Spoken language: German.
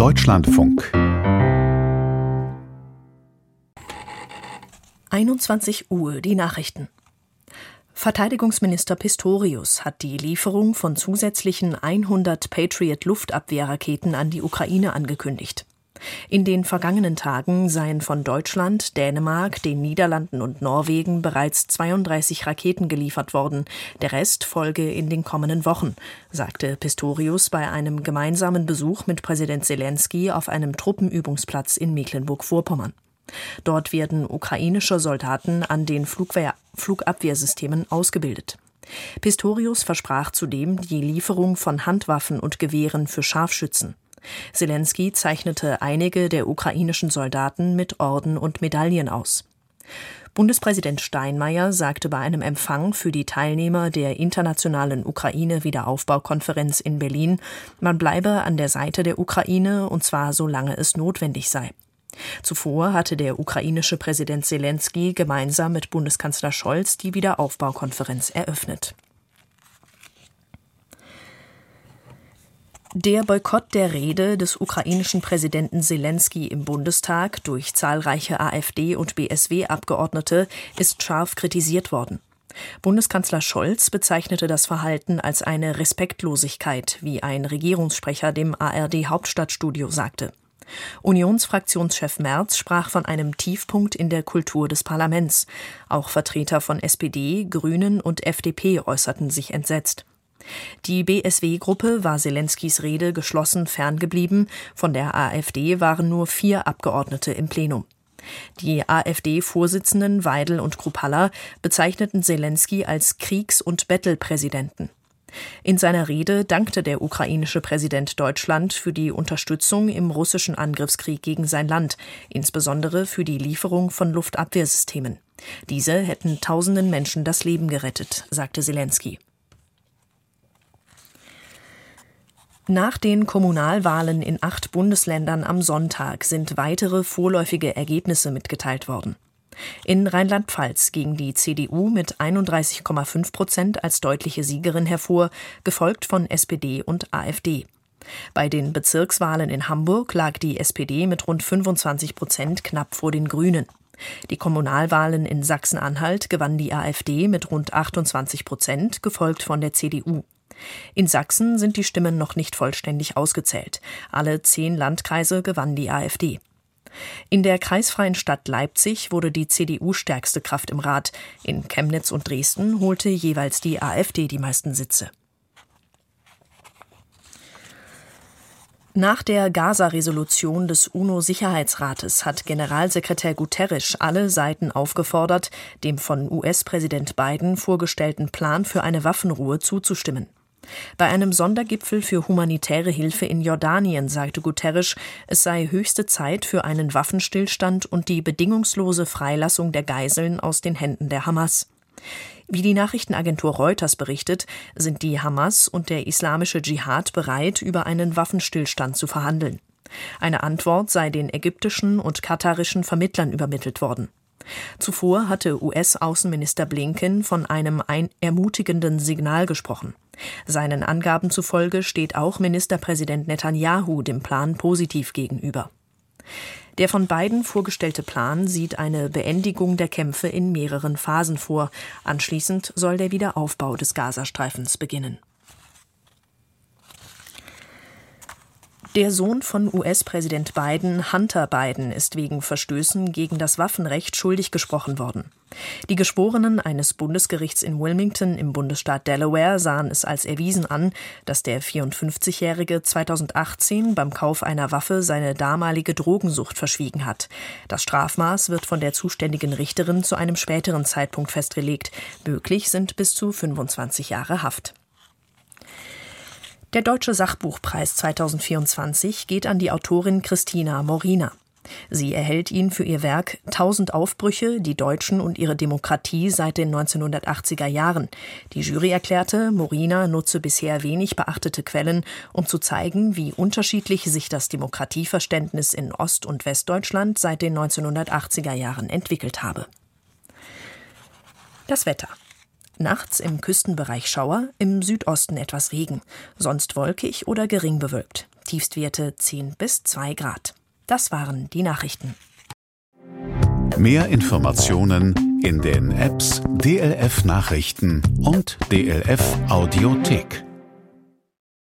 Deutschlandfunk 21 Uhr, die Nachrichten. Verteidigungsminister Pistorius hat die Lieferung von zusätzlichen 100 Patriot-Luftabwehrraketen an die Ukraine angekündigt. In den vergangenen Tagen seien von Deutschland, Dänemark, den Niederlanden und Norwegen bereits 32 Raketen geliefert worden. Der Rest folge in den kommenden Wochen, sagte Pistorius bei einem gemeinsamen Besuch mit Präsident Selenskyj auf einem Truppenübungsplatz in Mecklenburg-Vorpommern. Dort werden ukrainische Soldaten an den Flugabwehrsystemen ausgebildet. Pistorius versprach zudem die Lieferung von Handwaffen und Gewehren für Scharfschützen. Selenskyj zeichnete einige der ukrainischen Soldaten mit Orden und Medaillen aus. Bundespräsident Steinmeier sagte bei einem Empfang für die Teilnehmer der internationalen Ukraine-Wiederaufbaukonferenz in Berlin, man bleibe an der Seite der Ukraine, und zwar solange es notwendig sei. Zuvor hatte der ukrainische Präsident Selenskyj gemeinsam mit Bundeskanzler Scholz die Wiederaufbaukonferenz eröffnet. Der Boykott der Rede des ukrainischen Präsidenten Selenskyj im Bundestag durch zahlreiche AfD- und BSW-Abgeordnete ist scharf kritisiert worden. Bundeskanzler Scholz bezeichnete das Verhalten als eine Respektlosigkeit, wie ein Regierungssprecher dem ARD-Hauptstadtstudio sagte. Unionsfraktionschef Merz sprach von einem Tiefpunkt in der Kultur des Parlaments. Auch Vertreter von SPD, Grünen und FDP äußerten sich entsetzt. Die BSW-Gruppe war Selenskyjs Rede geschlossen ferngeblieben. Von der AfD waren nur 4 Abgeordnete im Plenum. Die AfD-Vorsitzenden Weidel und Kruppalla bezeichneten Selenskyj als Kriegs- und Bettelpräsidenten. In seiner Rede dankte der ukrainische Präsident Deutschland für die Unterstützung im russischen Angriffskrieg gegen sein Land, insbesondere für die Lieferung von Luftabwehrsystemen. Diese hätten tausenden Menschen das Leben gerettet, sagte Selenskyj. Nach den Kommunalwahlen in 8 Bundesländern am Sonntag sind weitere vorläufige Ergebnisse mitgeteilt worden. In Rheinland-Pfalz ging die CDU mit 31,5% als deutliche Siegerin hervor, gefolgt von SPD und AfD. Bei den Bezirkswahlen in Hamburg lag die SPD mit rund 25% knapp vor den Grünen. Die Kommunalwahlen in Sachsen-Anhalt gewann die AfD mit rund 28%, gefolgt von der CDU. In Sachsen sind die Stimmen noch nicht vollständig ausgezählt. Alle 10 Landkreise gewann die AfD. In der kreisfreien Stadt Leipzig wurde die CDU stärkste Kraft im Rat. In Chemnitz und Dresden holte jeweils die AfD die meisten Sitze. Nach der Gaza-Resolution des UNO-Sicherheitsrates hat Generalsekretär Guterres alle Seiten aufgefordert, dem von US-Präsident Biden vorgestellten Plan für eine Waffenruhe zuzustimmen. Bei einem Sondergipfel für humanitäre Hilfe in Jordanien sagte Guterres, es sei höchste Zeit für einen Waffenstillstand und die bedingungslose Freilassung der Geiseln aus den Händen der Hamas. Wie die Nachrichtenagentur Reuters berichtet, sind die Hamas und der islamische Dschihad bereit, über einen Waffenstillstand zu verhandeln. Eine Antwort sei den ägyptischen und katarischen Vermittlern übermittelt worden. Zuvor hatte US-Außenminister Blinken von einem ermutigenden Signal gesprochen. Seinen Angaben zufolge steht auch Ministerpräsident Netanyahu dem Plan positiv gegenüber. Der von Biden vorgestellte Plan sieht eine Beendigung der Kämpfe in mehreren Phasen vor. Anschließend soll der Wiederaufbau des Gazastreifens beginnen. Der Sohn von US-Präsident Biden, Hunter Biden, ist wegen Verstößen gegen das Waffenrecht schuldig gesprochen worden. Die Geschworenen eines Bundesgerichts in Wilmington im Bundesstaat Delaware sahen es als erwiesen an, dass der 54-Jährige 2018 beim Kauf einer Waffe seine damalige Drogensucht verschwiegen hat. Das Strafmaß wird von der zuständigen Richterin zu einem späteren Zeitpunkt festgelegt. Möglich sind bis zu 25 Jahre Haft. Der Deutsche Sachbuchpreis 2024 geht an die Autorin Christina Morina. Sie erhält ihn für ihr Werk »1000 Aufbrüche, die Deutschen und ihre Demokratie seit den 1980er Jahren«. Die Jury erklärte, Morina nutze bisher wenig beachtete Quellen, um zu zeigen, wie unterschiedlich sich das Demokratieverständnis in Ost- und Westdeutschland seit den 1980er Jahren entwickelt habe. Das Wetter. Nachts im Küstenbereich Schauer, im Südosten etwas Regen, sonst wolkig oder gering bewölkt. Tiefstwerte 10 bis 2 Grad. Das waren die Nachrichten. Mehr Informationen in den Apps DLF Nachrichten und DLF Audiothek.